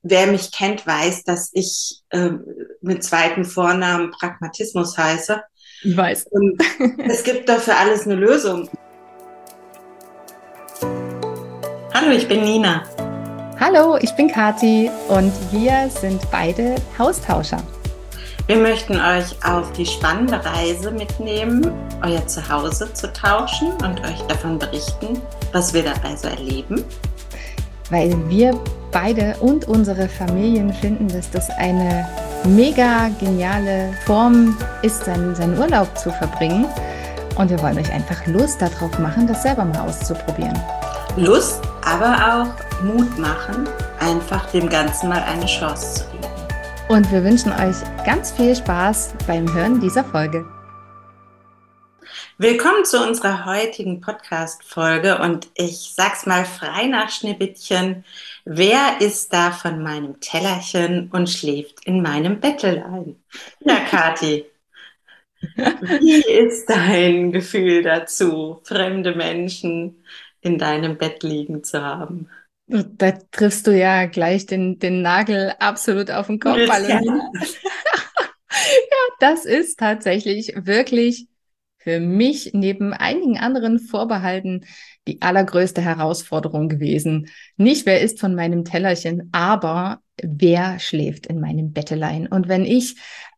wer mich kennt, weiß, dass ich mit zweiten Vornamen Pragmatismus heiße. Ich weiß. Und es gibt dafür alles eine Lösung. Hallo, ich bin Nina. Hallo, ich bin Kathi und wir sind beide Haustauscher. Wir möchten euch auf die spannende Reise mitnehmen, euer Zuhause zu tauschen und euch davon berichten, was wir dabei so erleben. Weil wir beide und unsere Familien finden, dass das eine mega geniale Form ist, seinen Urlaub zu verbringen. Und wir wollen euch einfach Lust darauf machen, das selber mal auszuprobieren. Lust, aber auch Mut machen, einfach dem Ganzen mal eine Chance zu geben. Und wir wünschen euch ganz viel Spaß beim Hören dieser Folge. Willkommen zu unserer heutigen Podcast-Folge und ich sag's mal frei nach Schneewittchen. Wer ist da von meinem Tellerchen und schläft in meinem Bettelein? Ja, Kathi, wie ist dein Gefühl dazu, fremde Menschen in deinem Bett liegen zu haben? Da triffst du ja gleich den Nagel absolut auf den Kopf, Hallo. Das ist tatsächlich wirklich für mich neben einigen anderen Vorbehalten die allergrößte Herausforderung gewesen. Nicht, wer isst von meinem Tellerchen, aber wer schläft in meinem Bettelein. Und wenn ich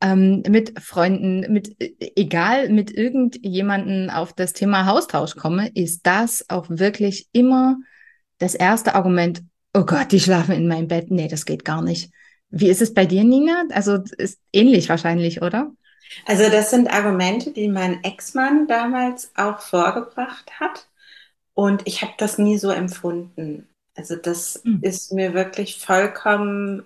mit Freunden, egal mit irgendjemanden auf das Thema Haustausch komme, ist das auch wirklich immer das erste Argument: Oh Gott, die schlafen in meinem Bett. Nee, das geht gar nicht. Wie ist es bei dir, Nina? Also ist ähnlich wahrscheinlich, oder? Also das sind Argumente, die mein Ex-Mann damals auch vorgebracht hat und ich habe das nie so empfunden. Also das Hm. ist mir wirklich vollkommen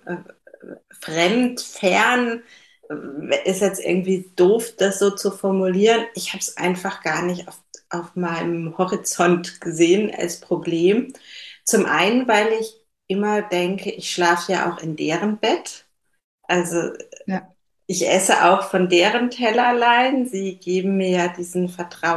fremd, fern, ist jetzt irgendwie doof, das so zu formulieren. Ich habe es einfach gar nicht auf meinem Horizont gesehen als Problem. Zum einen, weil ich immer denke, ich schlafe ja auch in deren Bett. Also Ja. ich esse auch von deren Tellerlein. Sie geben mir ja diesen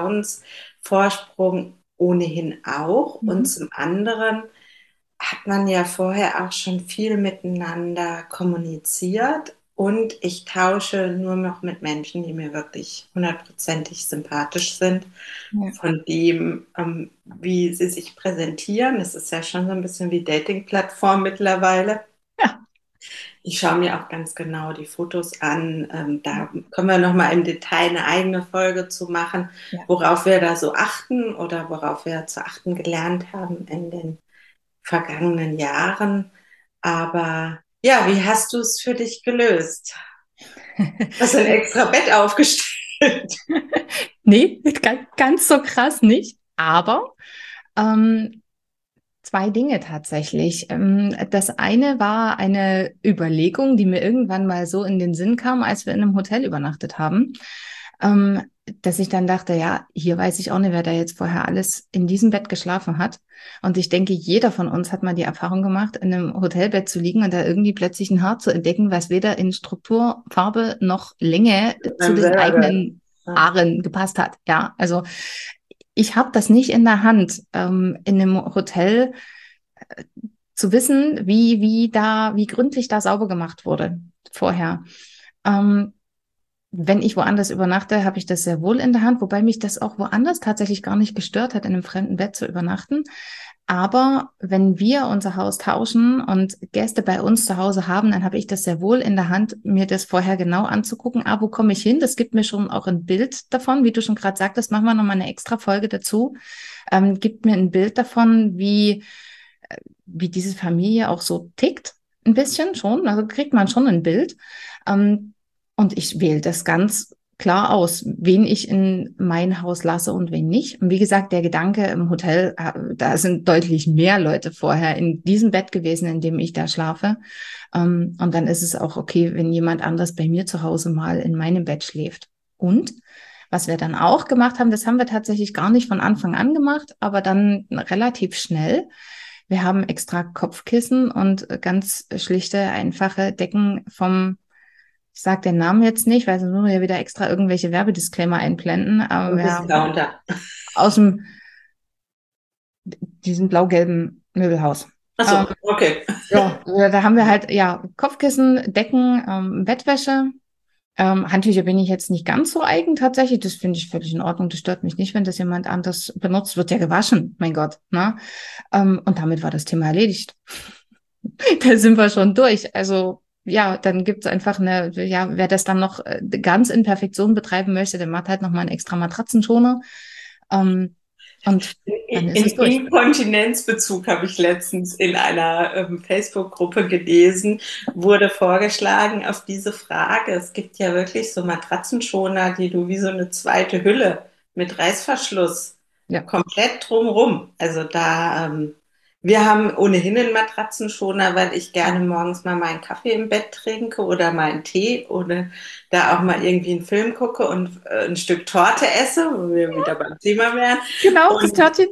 Vertrauensvorsprung ohnehin auch. Und Mhm. zum anderen hat man ja vorher auch schon viel miteinander kommuniziert. Und ich tausche nur noch mit Menschen, die mir wirklich hundertprozentig sympathisch sind. Ja. Von dem, wie sie sich präsentieren. Es ist ja schon so ein bisschen wie Dating-Plattform mittlerweile. Ja. Ich schaue mir auch ganz genau die Fotos an. Da können wir nochmal im Detail eine eigene Folge zu machen, Ja. worauf wir da so achten oder worauf wir zu achten gelernt haben in den vergangenen Jahren. Aber ja, wie hast du es für dich gelöst? Hast du ein extra Bett aufgestellt? Nee, ganz so krass nicht. Aber ähm, zwei Dinge tatsächlich. Das eine war eine Überlegung, die mir irgendwann mal so in den Sinn kam, als wir in einem Hotel übernachtet haben, dass ich dann dachte, ja, hier weiß ich auch nicht, wer da jetzt vorher alles in diesem Bett geschlafen hat. Und ich denke, jeder von uns hat mal die Erfahrung gemacht, in einem Hotelbett zu liegen und da irgendwie plötzlich ein Haar zu entdecken, was weder in Struktur, Farbe noch Länge zu Einem den selber gehört. eigenen Haaren gepasst hat. Ja, also ich habe das nicht in der Hand, in einem Hotel zu wissen, wie gründlich da sauber gemacht wurde vorher. Ähm, Wenn ich woanders übernachte, habe ich das sehr wohl in der Hand, wobei mich das auch woanders tatsächlich gar nicht gestört hat, in einem fremden Bett zu übernachten. Aber wenn wir unser Haus tauschen und Gäste bei uns zu Hause haben, dann habe ich das sehr wohl in der Hand, mir das vorher genau anzugucken. Ah, wo komme ich hin? Das gibt mir schon auch ein Bild davon, wie du schon gerade sagtest, machen wir nochmal eine extra Folge dazu. Gibt mir ein Bild davon, wie diese Familie auch so tickt. Ein bisschen schon, also kriegt man schon ein Bild. Und ich wähle das ganz klar aus, wen ich in mein Haus lasse und wen nicht. Und wie gesagt, der Gedanke im Hotel, da sind deutlich mehr Leute vorher in diesem Bett gewesen, in dem ich da schlafe. Und dann ist es auch okay, wenn jemand anders bei mir zu Hause mal in meinem Bett schläft. Und was wir dann auch gemacht haben, das haben wir tatsächlich gar nicht von Anfang an gemacht, aber dann relativ schnell. Wir haben extra Kopfkissen und ganz schlichte, einfache Decken ich sage den Namen jetzt nicht, weil sonst müssen wir ja wieder extra irgendwelche Werbedisclaimer einblenden, aber Ein wir haben Discounter. aus diesem blau-gelben Möbelhaus. Ach so, okay. Ja, da haben wir halt, ja, Kopfkissen, Decken, Bettwäsche. Handtücher bin ich jetzt nicht ganz so eigen tatsächlich. Das finde ich völlig in Ordnung. Das stört mich nicht, wenn das jemand anders benutzt. Wird ja gewaschen, mein Gott. Ne? Und damit war das Thema erledigt. Da sind wir schon durch. Also ja, dann gibt's einfach eine, ja, wer das dann noch ganz in Perfektion betreiben möchte, der macht halt nochmal einen extra Matratzenschoner. Ähm, und dann ist es In durch. Inkontinenzbezug habe ich letztens in einer Facebook-Gruppe gelesen, wurde vorgeschlagen auf diese Frage. Es gibt ja wirklich so Matratzenschoner, die du wie so eine zweite Hülle mit Reißverschluss Ja. komplett drumrum. Also wir haben ohnehin einen Matratzenschoner, weil ich gerne morgens mal meinen Kaffee im Bett trinke oder mal einen Tee oder da auch mal irgendwie einen Film gucke und ein Stück Torte esse, wo wir wieder beim Thema wären. Genau, das Und Törtchen.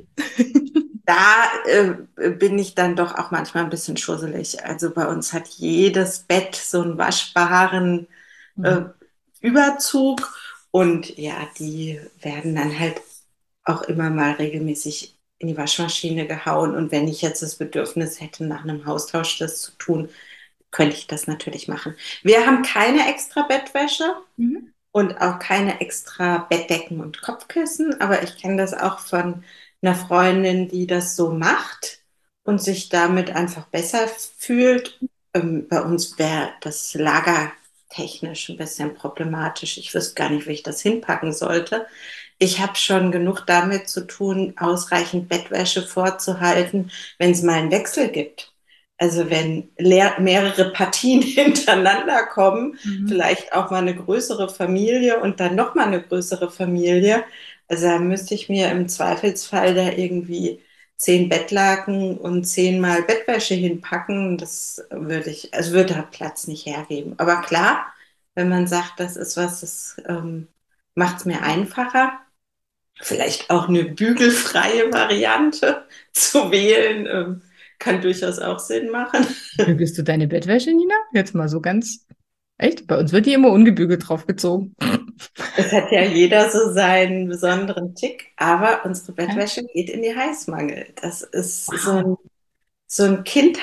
da bin ich dann doch auch manchmal ein bisschen schusselig. Also bei uns hat jedes Bett so einen waschbaren äh, Mhm. Überzug und ja, die werden dann halt auch immer mal regelmäßig in die Waschmaschine gehauen. Und wenn ich jetzt das Bedürfnis hätte, nach einem Haustausch das zu tun, könnte ich das natürlich machen. Wir haben keine extra Bettwäsche Mhm. und auch keine extra Bettdecken und Kopfkissen, aber ich kenne das auch von einer Freundin, die das so macht und sich damit einfach besser fühlt. Bei uns wäre das lagertechnisch ein bisschen problematisch. Ich wüsste gar nicht, wie ich das hinpacken sollte. Ich habe schon genug damit zu tun, ausreichend Bettwäsche vorzuhalten, wenn es mal einen Wechsel gibt. Also wenn mehrere Partien hintereinander kommen, Mhm. vielleicht auch mal eine größere Familie und dann noch mal eine größere Familie. Also da müsste ich mir im Zweifelsfall da irgendwie 10 Bettlaken und 10-mal Bettwäsche hinpacken. Das würde ich, also würde der Platz nicht hergeben. Aber klar, wenn man sagt, das ist was, das macht es mir einfacher, vielleicht auch eine bügelfreie Variante zu wählen, kann durchaus auch Sinn machen. Bügelst du deine Bettwäsche, Nina? Jetzt mal so ganz echt? Bei uns wird die immer ungebügelt draufgezogen. Es hat ja jeder so seinen besonderen Tick, aber unsere Ja. Bettwäsche geht in die Heißmangel. Das ist Wow, so ein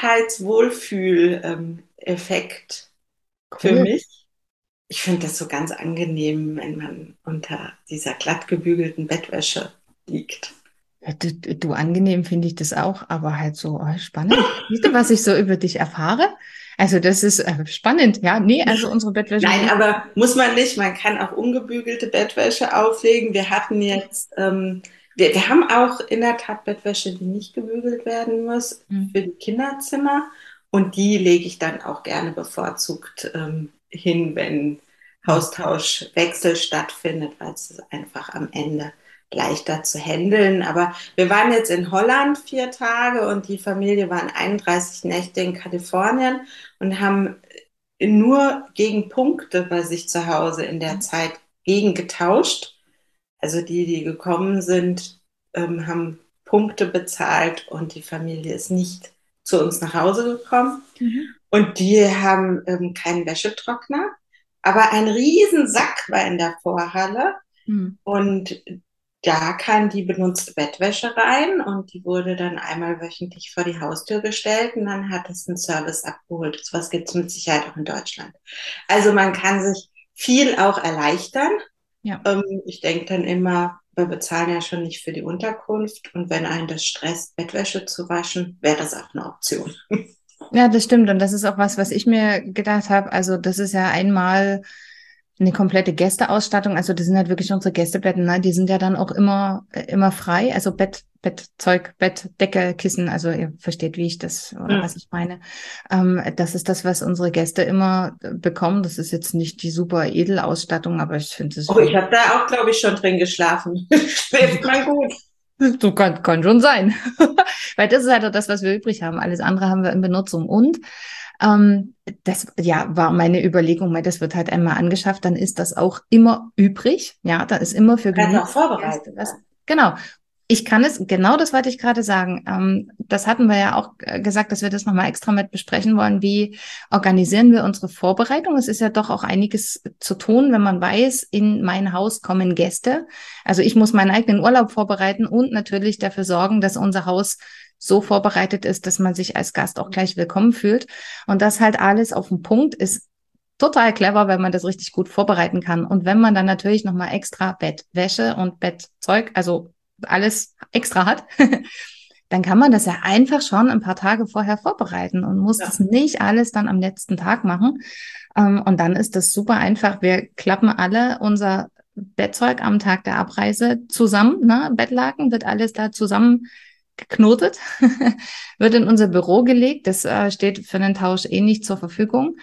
Kindheitswohlfühl-Effekt für cool. mich. Ich finde das so ganz angenehm, wenn man unter dieser glatt gebügelten Bettwäsche liegt. Ja, du angenehm finde ich das auch, aber halt so spannend. Siehst du, was ich so über dich erfahre? Also das ist spannend. Ja, nee, also unsere Bettwäsche Nein, liegt. aber muss man nicht. Man kann auch ungebügelte Bettwäsche auflegen. Wir hatten jetzt, wir haben auch in der Tat Bettwäsche, die nicht gebügelt werden muss, Hm. für die Kinderzimmer. Und die lege ich dann auch gerne bevorzugt hin, wenn Hm. Haustauschwechsel stattfindet, weil es ist einfach am Ende leichter zu handeln. Aber wir waren jetzt in Holland 4 Tage und die Familie waren 31 Nächte in Kalifornien und haben nur gegen Punkte bei sich zu Hause in der Zeit gegen getauscht. Also die gekommen sind, haben Punkte bezahlt und die Familie ist nicht zu uns nach Hause gekommen. Mhm. Und die haben keinen Wäschetrockner, aber ein Riesensack war in der Vorhalle Hm. und da kam die benutzte Bettwäsche rein und die wurde dann einmal wöchentlich vor die Haustür gestellt und dann hat es einen Service abgeholt. So was gibt es mit Sicherheit auch in Deutschland. Also man kann sich viel auch erleichtern. Ja. Ich denke dann immer, wir bezahlen ja schon nicht für die Unterkunft und wenn einen das stresst, Bettwäsche zu waschen, wäre das auch eine Option. Ja, das stimmt. Und das ist auch was, was ich mir gedacht habe. Also, das ist ja einmal eine komplette Gästeausstattung. Also, das sind halt wirklich unsere Gästebetten, ne? Die sind ja dann auch immer frei. Also Bettzeug, Bettdecke, Kissen. Also, ihr versteht, wie ich das oder was ich meine. Das ist das, was unsere Gäste immer bekommen. Das ist jetzt nicht die super Edelausstattung, aber ich finde es Oh, ich habe da auch, glaube ich, schon drin geschlafen. Schläft man gut. so kann schon sein. Weil das ist halt auch das, was wir übrig haben. Alles andere haben wir in Benutzung. Und das ja war meine Überlegung, weil das wird halt einmal angeschafft, dann ist das auch immer übrig. Ja, da ist immer für Kann auch genügend vorbereitet Gäste was. werden. Genau. Ich kann es, genau das wollte ich gerade sagen. Das hatten wir ja auch gesagt, dass wir das nochmal extra mit besprechen wollen. Wie organisieren wir unsere Vorbereitung? Es ist ja doch auch einiges zu tun, wenn man weiß, in mein Haus kommen Gäste. Also ich muss meinen eigenen Urlaub vorbereiten und natürlich dafür sorgen, dass unser Haus so vorbereitet ist, dass man sich als Gast auch gleich willkommen fühlt. Und das halt alles auf den Punkt ist total clever, wenn man das richtig gut vorbereiten kann. Und wenn man dann natürlich nochmal extra Bettwäsche und Bettzeug, also alles extra hat, dann kann man das ja einfach schon ein paar Tage vorher vorbereiten und muss das nicht alles dann am letzten Tag machen. Und dann ist das super einfach. Wir klappen alle unser Bettzeug am Tag der Abreise zusammen, ne? Bettlaken wird alles da zusammen geknotet, wird in unser Büro gelegt. Das steht für den Tausch eh nicht zur Verfügung.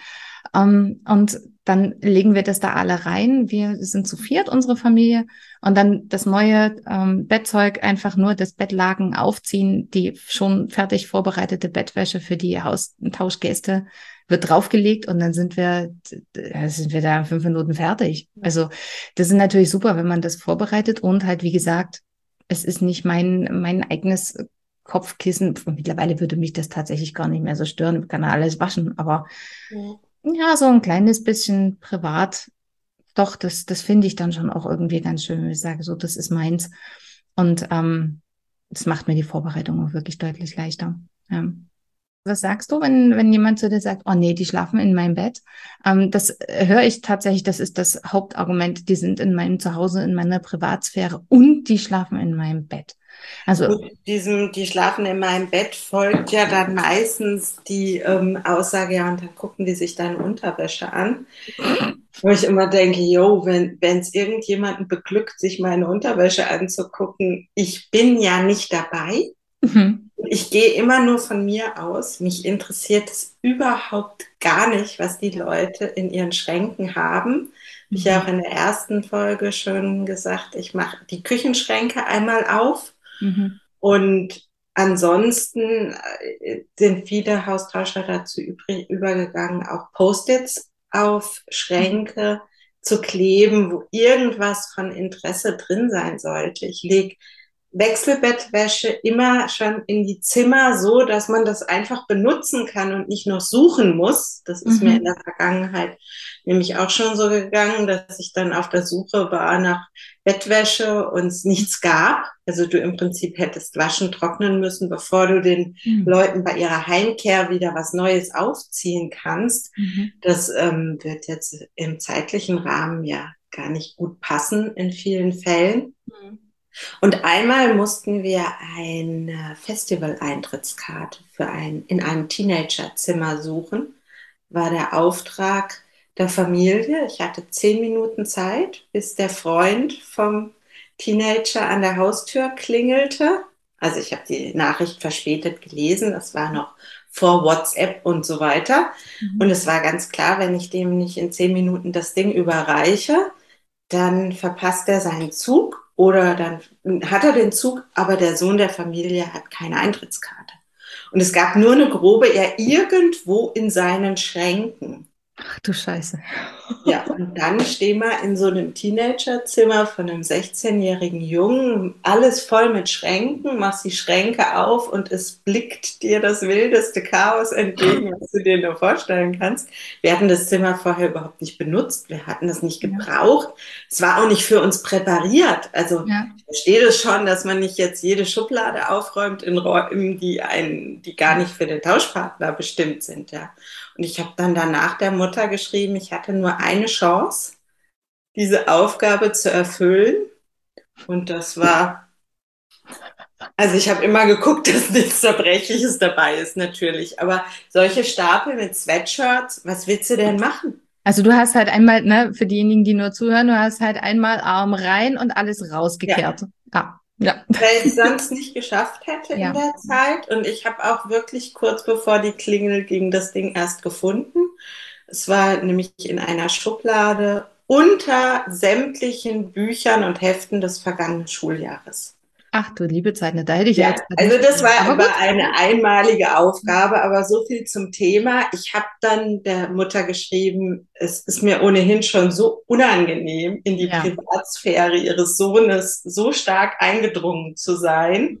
Und dann legen wir das da alle rein. Wir sind zu viert, unsere Familie. Und dann das neue Bettzeug, einfach nur das Bettlaken aufziehen, die schon fertig vorbereitete Bettwäsche für die Tauschgäste wird draufgelegt und dann sind wir da in 5 Minuten fertig. Also das ist natürlich super, wenn man das vorbereitet und halt, wie gesagt, es ist nicht mein eigenes Kopfkissen. Mittlerweile würde mich das tatsächlich gar nicht mehr so stören, ich kann alles waschen, aber ja, so ein kleines bisschen privat, doch, das finde ich dann schon auch irgendwie ganz schön, wenn ich sage, so, das ist meins. Und das macht mir die Vorbereitung auch wirklich deutlich leichter. Ja. Was sagst du, wenn jemand zu dir sagt, oh nee, die schlafen in meinem Bett? Das höre ich tatsächlich, das ist das Hauptargument. Die sind in meinem Zuhause, in meiner Privatsphäre und die schlafen in meinem Bett. Also, Gut, die schlafen in meinem Bett, folgt ja dann meistens die Aussage, ja, und dann gucken die sich deine Unterwäsche an. Wo ich immer denke, yo, wenn es irgendjemanden beglückt, sich meine Unterwäsche anzugucken, ich bin ja nicht dabei. Ich gehe immer nur von mir aus. Mich interessiert es überhaupt gar nicht, was die Leute in ihren Schränken haben. Ich habe ja auch in der ersten Folge schon gesagt, ich mache die Küchenschränke einmal auf. Und ansonsten sind viele Haustauscher dazu übergegangen, auch Post-its auf Schränke zu kleben, wo irgendwas von Interesse drin sein sollte. Ich lege Wechselbettwäsche immer schon in die Zimmer so, dass man das einfach benutzen kann und nicht noch suchen muss. Das ist mir in der Vergangenheit nämlich auch schon so gegangen, dass ich dann auf der Suche war nach Bettwäsche und es nichts gab. Also du im Prinzip hättest waschen, trocknen müssen, bevor du den Leuten bei ihrer Heimkehr wieder was Neues aufziehen kannst. Das wird jetzt im zeitlichen Rahmen ja gar nicht gut passen in vielen Fällen. Und einmal mussten wir eine Festival-Eintrittskarte in einem Teenagerzimmer suchen, war der Auftrag der Familie. Ich hatte 10 Minuten Zeit, bis der Freund vom Teenager an der Haustür klingelte. Also ich habe die Nachricht verspätet gelesen, das war noch vor WhatsApp und so weiter. Und es war ganz klar, wenn ich dem nicht in 10 Minuten das Ding überreiche, dann verpasst er seinen Zug oder dann hat er den Zug, aber der Sohn der Familie hat keine Eintrittskarte. Und es gab nur eine grobe, ja, irgendwo in seinen Schränken. Ach du Scheiße. Ja, und dann stehen wir in so einem Teenagerzimmer von einem 16-jährigen Jungen, alles voll mit Schränken, machst die Schränke auf und es blickt dir das wildeste Chaos entgegen, was du dir nur vorstellen kannst. Wir hatten das Zimmer vorher überhaupt nicht benutzt, wir hatten das nicht gebraucht. Es war auch nicht für uns präpariert. Also ich verstehe das schon, dass man nicht jetzt jede Schublade aufräumt in Räumen, die gar nicht für den Tauschpartner bestimmt sind, ja. Und ich habe dann danach der Mutter geschrieben, ich hatte nur eine Chance, diese Aufgabe zu erfüllen. Und das war, also ich habe immer geguckt, dass nichts Zerbrechliches dabei ist, natürlich. Aber solche Stapel mit Sweatshirts, was willst du denn machen? Also du hast halt einmal, ne, für diejenigen, die nur zuhören, du hast halt einmal Arm rein und alles rausgekehrt. Ja. Weil ich es sonst nicht geschafft hätte in der Zeit. Und ich habe auch wirklich kurz bevor die Klingel ging, das Ding erst gefunden. Es war nämlich in einer Schublade unter sämtlichen Büchern und Heften des vergangenen Schuljahres. Ach du liebe Zeit, ne, da hätte ich ja jetzt Also das war aber aber eine einmalige Aufgabe, aber so viel zum Thema. Ich habe dann der Mutter geschrieben, es ist mir ohnehin schon so unangenehm, in die Privatsphäre ihres Sohnes so stark eingedrungen zu sein.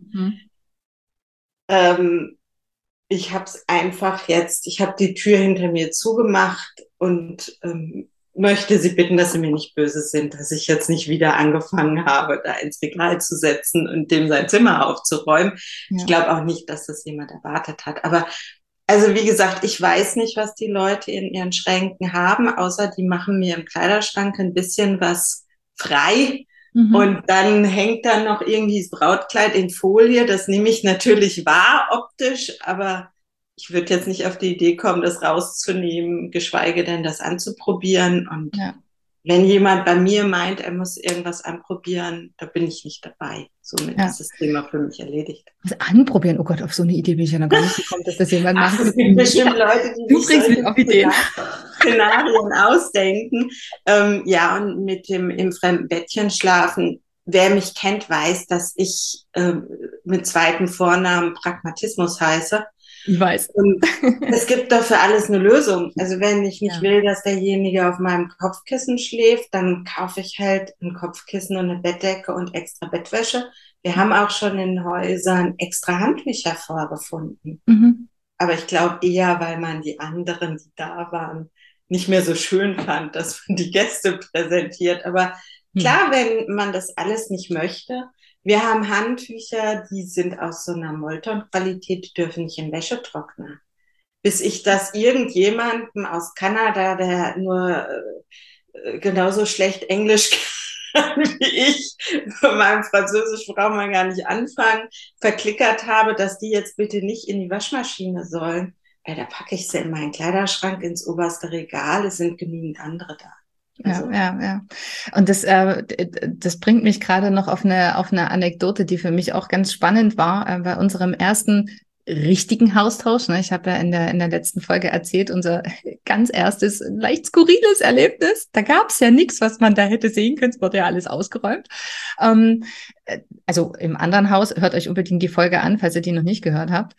Ich habe es einfach jetzt, ich habe die Tür hinter mir zugemacht und möchte Sie bitten, dass Sie mir nicht böse sind, dass ich jetzt nicht wieder angefangen habe, da ins Regal zu setzen und dem sein Zimmer aufzuräumen. Ich Ja. glaube auch nicht, dass das jemand erwartet hat. Aber also wie gesagt, ich weiß nicht, was die Leute in ihren Schränken haben, außer die machen mir im Kleiderschrank ein bisschen was frei. Mhm. Und dann hängt dann noch irgendwie das Brautkleid in Folie. Das nehme ich natürlich wahr optisch, aber ich würde jetzt nicht auf die Idee kommen, das rauszunehmen, geschweige denn das anzuprobieren. Und Ja. wenn jemand bei mir meint, er muss irgendwas anprobieren, da bin ich nicht dabei. Somit Ja. ist das Thema für mich erledigt. Das anprobieren. Oh Gott, auf so eine Idee bin ich ja noch gar nicht gekommen, dass das jemand Ach, machen es könnte. gibt bestimmt Ja, Leute, die du sich bringst mich solche auf Ideen. Szenarien ausdenken. Ja, und mit dem im fremden Bettchen schlafen. Wer mich kennt, weiß, dass ich mit zweiten Vornamen Pragmatismus heiße. Ich weiß. Und es gibt doch für alles eine Lösung. Also wenn ich nicht Ja. will, dass derjenige auf meinem Kopfkissen schläft, dann kaufe ich halt ein Kopfkissen und eine Bettdecke und extra Bettwäsche. Wir haben auch schon in Häusern extra Handtücher vorgefunden. Mhm. Aber ich glaube eher, weil man die anderen, die da waren, nicht mehr so schön fand, dass man die Gäste präsentiert. Aber Hm. klar, wenn man das alles nicht möchte. Wir haben Handtücher, die sind aus so einer Molton-Qualität, die dürfen nicht im Wäschetrockner. Bis ich das irgendjemandem aus Kanada, der nur genauso schlecht Englisch kann wie ich, von meinem Französisch braucht man gar nicht anfangen, verklickert habe, dass die jetzt bitte nicht in die Waschmaschine sollen. Da packe ich sie in meinen Kleiderschrank ins oberste Regal, es sind genügend andere da. Ja, Also, ja, ja. Und das bringt mich gerade noch auf eine Anekdote, die für mich auch ganz spannend war, bei unserem ersten richtigen Haustausch. Ne? Ich habe ja in der letzten Folge erzählt, unser ganz erstes, leicht skurriles Erlebnis. Da gab es ja nichts, was man da hätte sehen können. Es wurde ja alles ausgeräumt. Ähm, also im anderen Haus, hört euch unbedingt die Folge an, falls ihr die noch nicht gehört habt.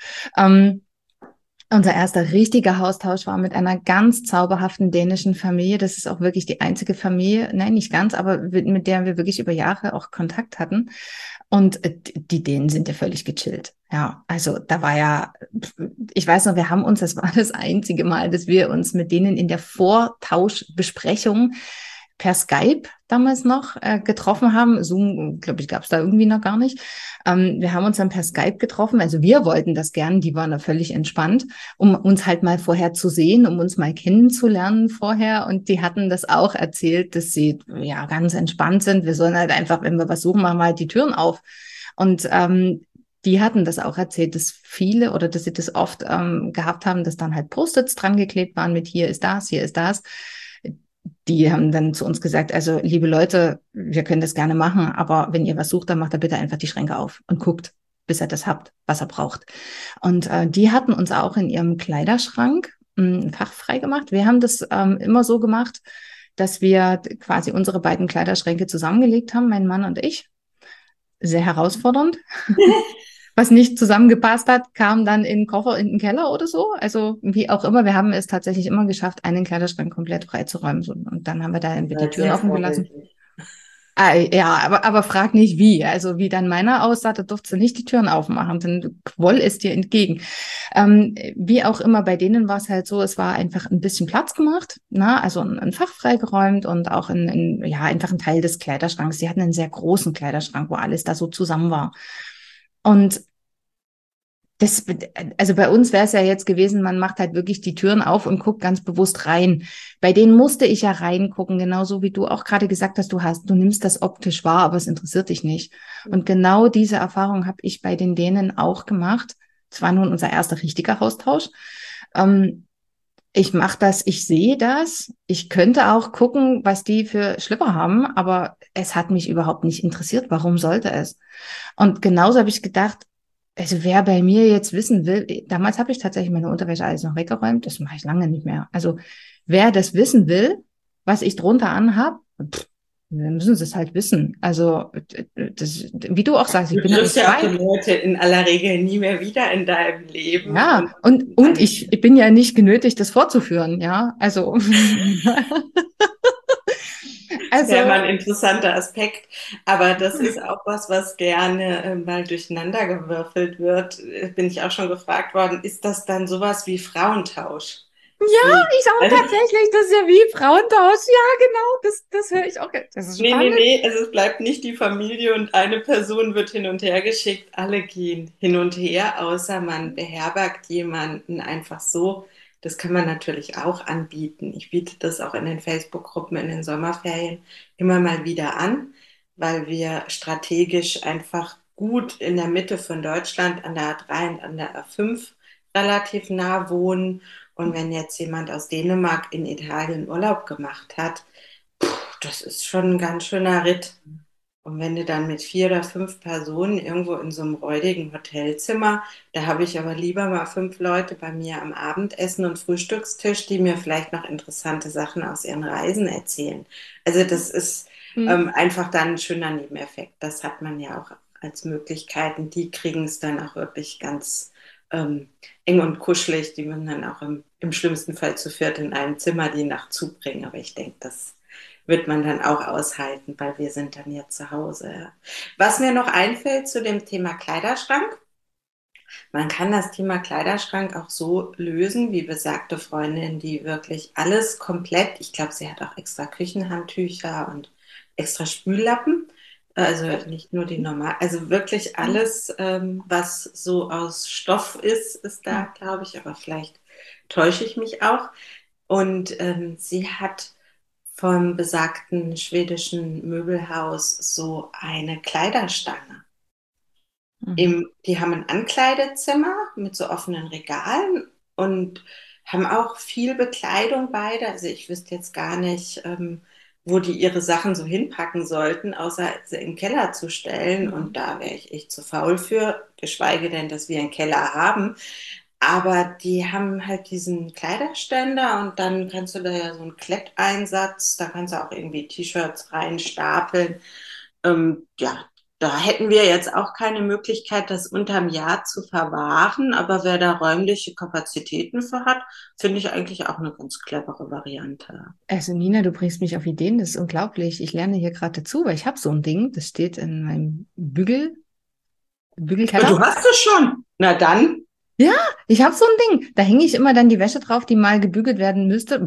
Unser erster richtiger Haustausch war mit einer ganz zauberhaften dänischen Familie. Das ist auch wirklich die einzige Familie, nein, nicht ganz, aber mit der wir wirklich über Jahre auch Kontakt hatten. Und die Dänen sind ja völlig gechillt. Ja, also da war ja, ich weiß noch, wir haben uns, das war das einzige Mal, dass wir uns mit denen in der Vortauschbesprechung per Skype damals noch getroffen haben. Zoom, glaube ich, gab es da irgendwie noch gar nicht. Wir haben uns dann per Skype getroffen. Also wir wollten das gern, die waren da völlig entspannt, um uns halt mal vorher zu sehen, um uns mal kennenzulernen vorher. Und die hatten das auch erzählt, dass sie ja ganz entspannt sind. Wir sollen halt einfach, wenn wir was suchen, machen wir halt die Türen auf. Und die hatten das auch erzählt, dass viele oder dass sie das oft gehabt haben, dass dann halt Post-its dran geklebt waren mit hier ist das, hier ist das. Die haben dann zu uns gesagt, also liebe Leute, wir können das gerne machen, aber wenn ihr was sucht, dann macht er bitte einfach die Schränke auf und guckt, bis ihr das habt, was er braucht. Und die hatten uns auch in ihrem Kleiderschrank ein Fach frei gemacht. Wir haben das immer so gemacht, dass wir quasi unsere beiden Kleiderschränke zusammengelegt haben, mein Mann und ich. Sehr herausfordernd. Was nicht zusammengepasst hat, kam dann in den Koffer in den Keller oder so. Also wie auch immer, wir haben es tatsächlich immer geschafft, einen Kleiderschrank komplett freizuräumen. So, und dann haben wir da die Türen sehr offen gelassen. vorbildlich. Ja, aber frag nicht wie. Also wie dann meiner aussah, da durfte du nicht die Türen aufmachen, dann quoll es dir entgegen. Wie auch immer, bei denen war es halt so, es war einfach ein bisschen Platz gemacht, ne? Also ein Fach freigeräumt und auch ja, einfach ein Teil des Kleiderschranks. Sie hatten einen sehr großen Kleiderschrank, wo alles da so zusammen war. Und das, also bei uns wäre es ja jetzt gewesen, man macht halt wirklich die Türen auf und guckt ganz bewusst rein. Bei denen musste ich ja reingucken, genauso wie du auch gerade gesagt hast, du nimmst das optisch wahr, aber es interessiert dich nicht. Und genau diese Erfahrung habe ich bei den Dänen auch gemacht. Es war nun unser erster richtiger Haustausch. Ähm, Ich mache das, ich sehe das. Ich könnte auch gucken, was die für Schlipper haben, aber es hat mich überhaupt nicht interessiert. Warum sollte es? Und genauso habe ich gedacht, also wer bei mir jetzt wissen will, damals habe ich tatsächlich meine Unterwäsche alles noch weggeräumt, das mache ich lange nicht mehr. Also wer das wissen will, was ich drunter anhab, dann müssen sie es halt wissen. Also wie du auch sagst, ich Du bin ja triffst nicht ja auch die frei. Leute in aller Regel nie mehr wieder in deinem Leben. Ja, Und und ich bin ja nicht genötigt, das fortzuführen, ja. Also, das wäre mal also, ein interessanter Aspekt. Aber das ist auch was, was gerne mal durcheinander gewürfelt wird. Bin ich auch schon gefragt worden, ist das dann sowas wie Frauentausch? Ja, Nee. ich auch tatsächlich. Das ist ja wie Frauentausch. Ja, genau. Das höre ich auch. Das ist Nee, nee, spannend. nee, also es bleibt nicht die Familie und eine Person wird hin und her geschickt. Alle gehen hin und her, außer man beherbergt jemanden einfach so. Das kann man natürlich auch anbieten. Ich biete das auch in den Facebook-Gruppen in den Sommerferien immer mal wieder an, weil wir strategisch einfach gut in der Mitte von Deutschland an der A3 und an der A5 relativ nah wohnen. Und wenn jetzt jemand aus Dänemark in Italien Urlaub gemacht hat, das ist schon ein ganz schöner Ritt. Und wenn du dann mit 4 oder 5 Personen irgendwo in so einem räudigen Hotelzimmer, da habe ich aber lieber mal 5 Leute bei mir am Abendessen und Frühstückstisch, die mir vielleicht noch interessante Sachen aus ihren Reisen erzählen. Also das ist Hm. einfach dann ein schöner Nebeneffekt. Das hat man ja auch als Möglichkeiten. Die kriegen es dann auch wirklich ganz eng und kuschelig. Die müssen dann auch im schlimmsten Fall zu viert in einem Zimmer die Nacht zubringen. Aber ich denke, das wird man dann auch aushalten, weil wir sind dann ja zu Hause. Ja. Was mir noch einfällt zu dem Thema Kleiderschrank, man kann das Thema Kleiderschrank auch so lösen, wie besagte Freundin, die wirklich alles komplett, ich glaube, sie hat auch extra Küchenhandtücher und extra Spüllappen, also nicht nur die normal, also wirklich alles, was so aus Stoff ist da, glaube ich, aber vielleicht täusche ich mich auch. Und sie hat vom besagten schwedischen Möbelhaus so eine Kleiderstange. Mhm. Die haben ein Ankleidezimmer mit so offenen Regalen und haben auch viel Bekleidung beide. Also ich wüsste jetzt gar nicht, wo die ihre Sachen so hinpacken sollten, außer sie in den Keller zu stellen. Und Mhm. da wäre ich echt zu faul für, geschweige denn, dass wir einen Keller haben. Aber die haben halt diesen Kleiderständer und dann kannst du da ja so einen Kletteinsatz, da kannst du auch irgendwie T-Shirts reinstapeln. Ja, da hätten wir jetzt auch keine Möglichkeit, das unterm Jahr zu verwahren, aber wer da räumliche Kapazitäten für hat, finde ich eigentlich auch eine ganz clevere Variante. Also Nina, du bringst mich auf Ideen, das ist unglaublich. Ich lerne hier gerade dazu, weil ich habe so ein Ding, das steht in meinem Du Bügelkeller. hast es schon. Na dann. Ja, ich habe so ein Ding. Da hänge ich immer dann die Wäsche drauf, die mal gebügelt werden müsste.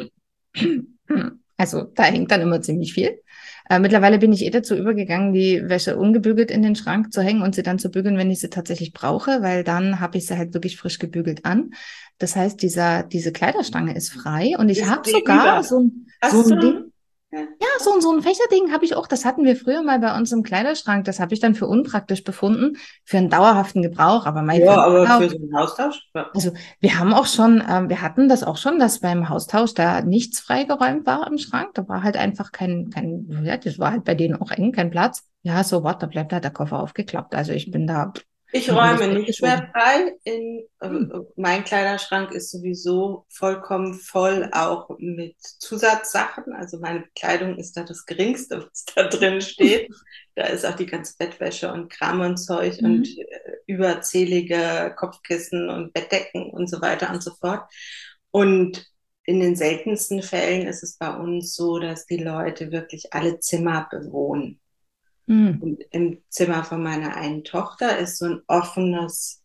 Also da hängt dann immer ziemlich viel. Mittlerweile bin ich dazu übergegangen, die Wäsche ungebügelt in den Schrank zu hängen und sie dann zu bügeln, wenn ich sie tatsächlich brauche, weil dann habe ich sie halt wirklich frisch gebügelt an. Das heißt, diese Kleiderstange ist frei und ich Ist habe die sogar über? so Hast ein Ding. du? Ja. Ja, so ein Fächerding habe ich auch. Das hatten wir früher mal bei uns im Kleiderschrank. Das habe ich dann für unpraktisch befunden, für einen dauerhaften Gebrauch, aber mal für Ja, den aber Urlaub. für so einen Austausch? Ja. Also wir haben auch schon, wir hatten das auch schon, dass beim Haustausch da nichts freigeräumt war im Schrank. Da war halt einfach ja, das war halt bei denen auch eng, kein Platz. Ja, so was, da bleibt halt der Koffer aufgeklappt. Also ich bin da Ich in alles räume nicht mehr durchgeschoben. frei. Hm. Mein Kleiderschrank ist sowieso vollkommen voll, auch mit Zusatzsachen. Also meine Bekleidung ist da das Geringste, was da drin steht. Da ist auch die ganze Bettwäsche und Kram und Zeug und Mhm. überzählige Kopfkissen und Bettdecken und so weiter und so fort. Und in den seltensten Fällen ist es bei uns so, dass die Leute wirklich alle Zimmer bewohnen. Hm. Und im Zimmer von meiner einen Tochter ist so ein offenes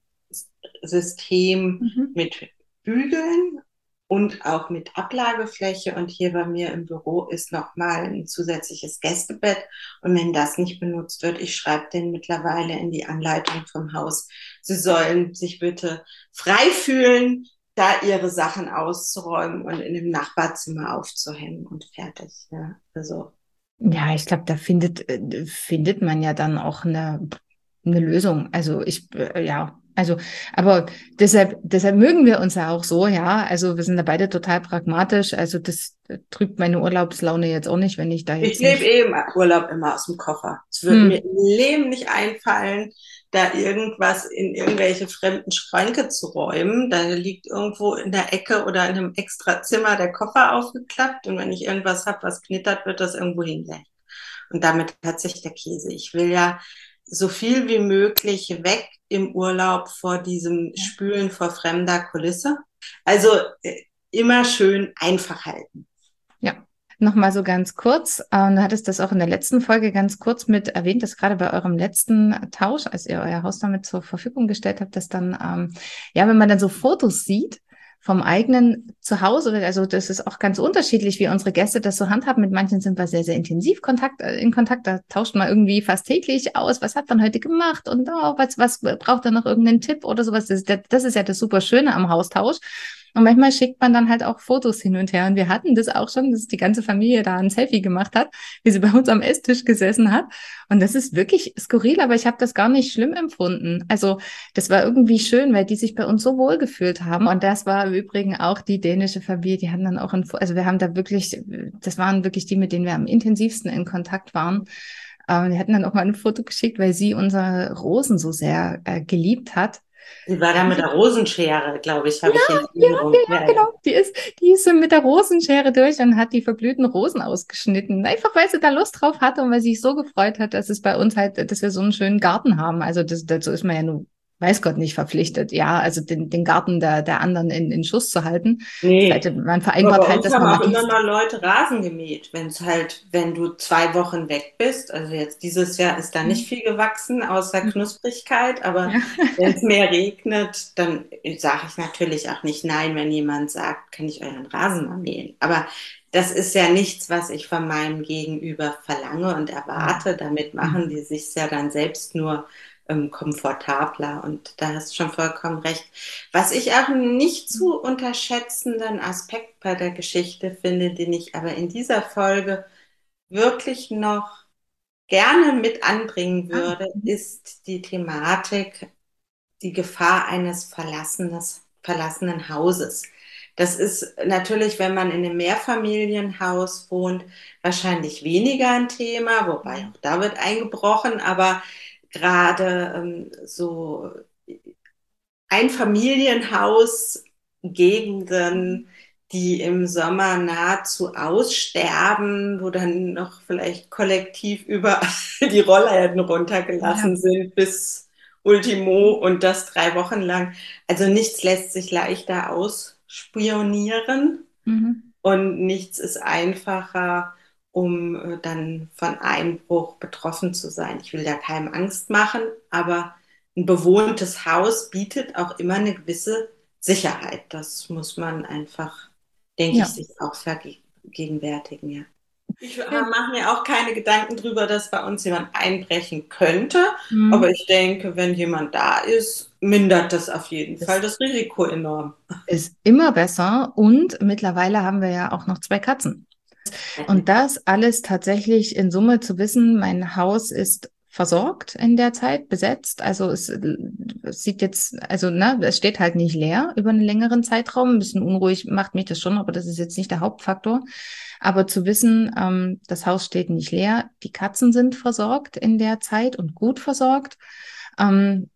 System Mhm. mit Bügeln und auch mit Ablagefläche. Und hier bei mir im Büro ist nochmal ein zusätzliches Gästebett. Und wenn das nicht benutzt wird, ich schreibe den mittlerweile in die Anleitung vom Haus, sie sollen sich bitte frei fühlen, da ihre Sachen auszuräumen und in dem Nachbarzimmer aufzuhängen und fertig. Ja, also Ja, ich glaube, da findet man ja dann auch eine Lösung. Also ja, also, aber deshalb mögen wir uns ja auch so, ja. Also wir sind da beide total pragmatisch. Also das trübt meine Urlaubslaune jetzt auch nicht, wenn ich da ich jetzt lebe nicht. eh im Urlaub immer aus dem Koffer. Es wird mir Hm. im Leben nicht einfallen, da irgendwas in irgendwelche fremden Schränke zu räumen. Da liegt irgendwo in der Ecke oder in einem extra Zimmer der Koffer aufgeklappt. Und wenn ich irgendwas habe, was knittert, wird das irgendwo hingelegt. Und damit hat sich der Käse. Ich will ja so viel wie möglich weg im Urlaub vor diesem Spülen vor fremder Kulisse. Also immer schön einfach halten. Ja, nochmal so ganz kurz. Du hattest das auch in der letzten Folge ganz kurz mit erwähnt, dass gerade bei eurem letzten Tausch, als ihr euer Haus damit zur Verfügung gestellt habt, dass dann, ja, wenn man dann so Fotos sieht vom eigenen Zuhause. Also das ist auch ganz unterschiedlich, wie unsere Gäste das so handhaben. Mit manchen sind wir sehr, sehr intensiv in Kontakt. Da tauscht man irgendwie fast täglich aus. Was hat man heute gemacht? Und was braucht er noch irgendeinen Tipp oder sowas? Das ist ja das super Schöne am Haustausch. Und manchmal schickt man dann halt auch Fotos hin und her. Und wir hatten das auch schon, dass die ganze Familie da ein Selfie gemacht hat, wie sie bei uns am Esstisch gesessen hat. Und das ist wirklich skurril, aber ich habe das gar nicht schlimm empfunden. Also das war irgendwie schön, weil die sich bei uns so wohl gefühlt haben. Und das war im Übrigen auch die dänische Familie. Die haben dann auch also wir haben da wirklich, das waren wirklich die, mit denen wir am intensivsten in Kontakt waren. Die hatten dann auch mal ein Foto geschickt, weil sie unsere Rosen so sehr geliebt hat. Sie war da mit der Rosenschere, glaube ich, habe ich in Ja, Erinnerung. Ja, ja. genau. Die ist so mit der Rosenschere durch und hat die verblühten Rosen ausgeschnitten. Einfach weil sie da Lust drauf hatte und weil sie sich so gefreut hat, dass es bei uns halt, dass wir so einen schönen Garten haben. Also dazu ist man ja nur, weiß Gott, nicht verpflichtet. Ja, also den Garten der anderen in Schuss zu halten. Nee, Man aber vereinbart bei halt, uns dass haben man mal auch immer gießt. mal Leute Rasen gemäht, wenn es halt, wenn du 2 Wochen weg bist, also jetzt dieses Jahr ist da nicht viel gewachsen, außer Knusprigkeit, aber Ja. wenn es mehr regnet, dann sage ich natürlich auch nicht nein, wenn jemand sagt, kann ich euren Rasen mal mähen. Aber das ist ja nichts, was ich von meinem Gegenüber verlange und erwarte. Damit machen die sich ja dann selbst nur komfortabler und da hast du schon vollkommen recht. Was ich auch nicht zu unterschätzenden Aspekt bei der Geschichte finde, den ich aber in dieser Folge wirklich noch gerne mit anbringen Ah, würde, ist die Thematik, die Gefahr eines verlassenen Hauses. Das ist natürlich, wenn man in einem Mehrfamilienhaus wohnt, wahrscheinlich weniger ein Thema, wobei auch da wird eingebrochen, aber gerade so Einfamilienhaus, Gegenden, die im Sommer nahezu aussterben, wo dann noch vielleicht kollektiv überall die Rollläden ja. runtergelassen sind bis Ultimo und das 3 Wochen lang. Also nichts lässt sich leichter ausspionieren Mhm. und nichts ist einfacher, um dann von Einbruch betroffen zu sein. Ich will da keinem Angst machen, aber ein bewohntes Haus bietet auch immer eine gewisse Sicherheit. Das muss man einfach, denke ich, Ja. sich auch vergegenwärtigen, ja. Ich Ja. mache mir auch keine Gedanken drüber, dass bei uns jemand einbrechen könnte, aber Mhm. ich denke, wenn jemand da ist, mindert das auf jeden Fall Das das Risiko enorm. ist immer besser und mittlerweile haben wir ja auch noch 2 Katzen. Und das alles tatsächlich in Summe zu wissen, mein Haus ist versorgt in der Zeit, besetzt. Also es sieht jetzt, also ne, es steht halt nicht leer über einen längeren Zeitraum. Ein bisschen unruhig macht mich das schon, aber das ist jetzt nicht der Hauptfaktor. Aber zu wissen, das Haus steht nicht leer, die Katzen sind versorgt in der Zeit und gut versorgt. Ähm,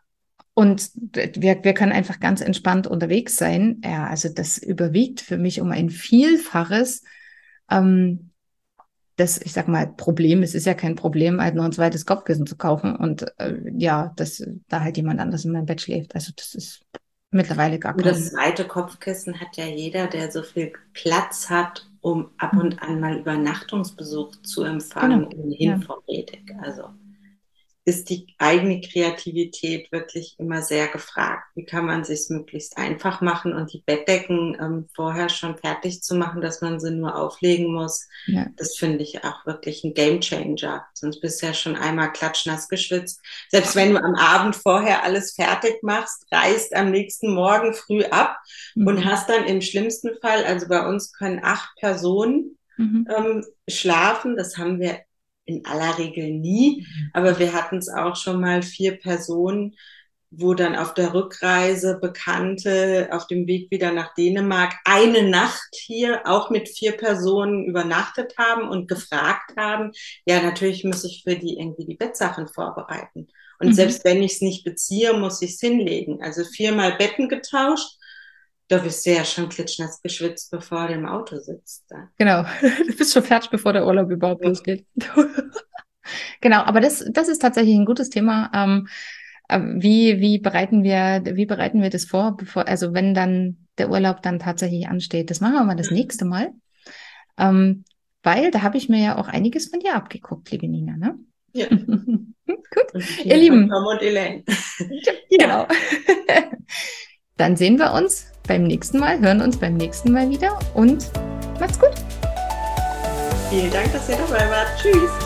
und wir können einfach ganz entspannt unterwegs sein. Ja, also das überwiegt für mich um ein Vielfaches. Ähm, Das, ich sag mal, Problem, es ist ja kein Problem, halt nur ein zweites Kopfkissen zu kaufen und ja, dass da halt jemand anders in meinem Bett schläft. Also das ist mittlerweile gar Und das kein. zweite Kopfkissen hat ja jeder, der so viel Platz hat, um ab Mhm. und an mal Übernachtungsbesuch zu Genau. empfangen, ohnehin Ja. vorrätig. Also ist die eigene Kreativität wirklich immer sehr gefragt. Wie kann man es sich möglichst einfach machen und die Bettdecken vorher schon fertig zu machen, dass man sie nur auflegen muss? Ja. Das finde ich auch wirklich ein Gamechanger. Sonst bist du ja schon einmal klatschnass geschwitzt. Selbst wenn du am Abend vorher alles fertig machst, reist am nächsten Morgen früh ab und Mhm. hast dann im schlimmsten Fall, also bei uns können 8 Personen Mhm. schlafen. Das haben wir in aller Regel nie, aber wir hatten es auch schon mal 4 Personen, wo dann auf der Rückreise Bekannte auf dem Weg wieder nach Dänemark eine Nacht hier auch mit 4 Personen übernachtet haben und gefragt haben, ja, natürlich muss ich für die irgendwie die Bettsachen vorbereiten. Und Mhm. selbst wenn ich es nicht beziehe, muss ich es hinlegen. Also 4-mal Betten getauscht, da bist du ja schon klitschnass geschwitzt, bevor du im Auto sitzt. Genau. Du bist schon fertig, bevor der Urlaub überhaupt Ja. losgeht. Genau, aber das ist tatsächlich ein gutes Thema. Wie bereiten wir das vor, bevor, also wenn dann der Urlaub dann tatsächlich ansteht? Das machen wir mal das nächste Mal. Ähm, Weil da habe ich mir ja auch einiges von dir abgeguckt, liebe Nina, ne? Ja. Gut, Und ihr viel von Lieben, Tom und Elaine. ja, Ja, genau. Dann sehen wir uns beim nächsten Mal, hören uns beim nächsten Mal wieder und macht's gut. Vielen Dank, dass ihr dabei wart. Tschüss.